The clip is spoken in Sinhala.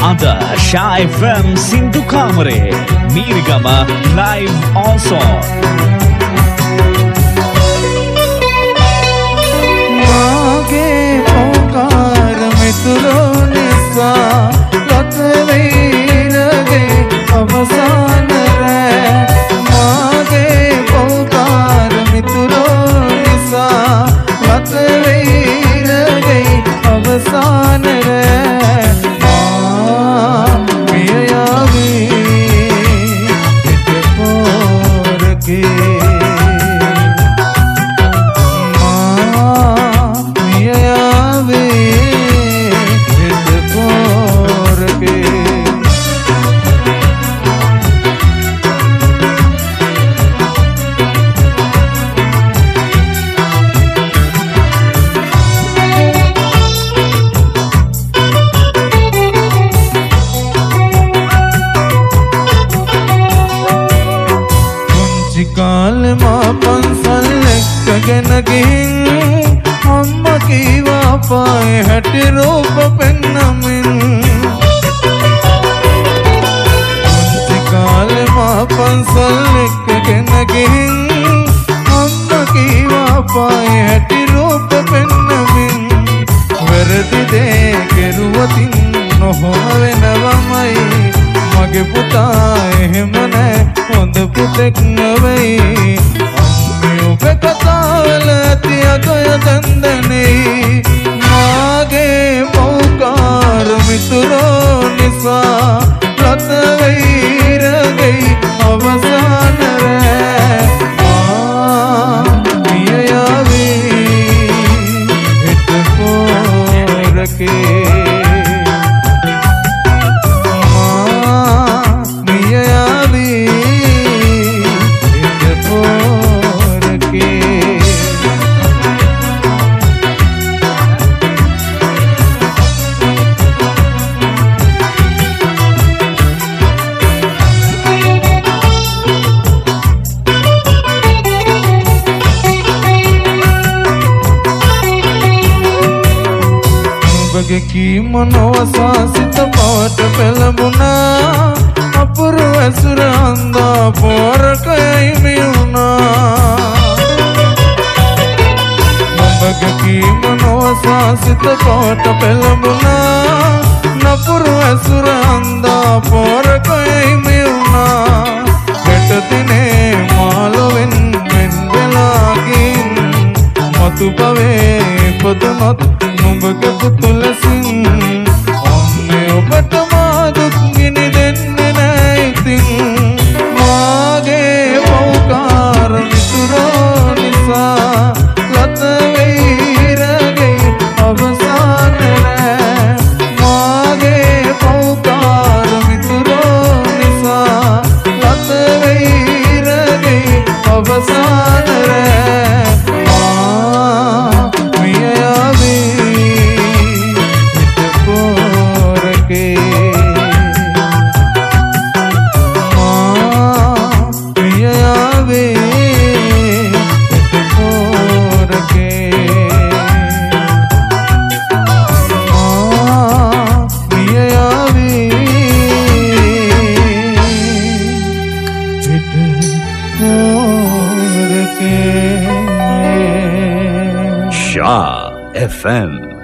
Ada Shy FM Sindu Kamare Mirigama live also. Maage pokar mitro nisa latveirage avasan re. Maage pokar mitro nisa latveirage avasan re. काल मां पंसल कगन गिन अम्मा की वापाए हट रूप पेन्नमिन काल मां पंसल कगन गिन अम्मा की वापाए हट रूप पेन्नमिन वरदि दे केरुवतिन නොහොවේ නවමයි මගේ පුතා එහෙම නෑ හොඳ පුතෙක් නෙවෙයි අම්මේ ඔබ කතාවල ඇති අගය දන්දනේ මාගේ පෞකාර මිතුරෝ නිසා ලත වෛරගේ අවසාන රෑ මිය යාවේ හිට පොරකේ මනෝසා සිත පාට පෙළඹුණා අපුරු ඇසුර අන්දා පෝරකයි මියුණා ඔබගේ මනෝසා සිත පාට පෙළඹුණා නපුරු ඇසුර අන්දා පෝරකයි මියුණා හෙට දිනේ මාළවෙන් මෙන් වෙලාකින් මතු පවේ පොදුනොත් නුඹගේ පුතු ලෙසින් අම්මේ ඔබට මා දුක් ගිනි දෙන්නේ නෑ ඉතින් මාගේ පෞකාර මිතුරෝ නිසා ලත වෛරගේ අවසාන නෑ මාගේ පෞකාර මිතුරෝ නිසා ලත වෛරගේ අවසාන නෑ Shy FM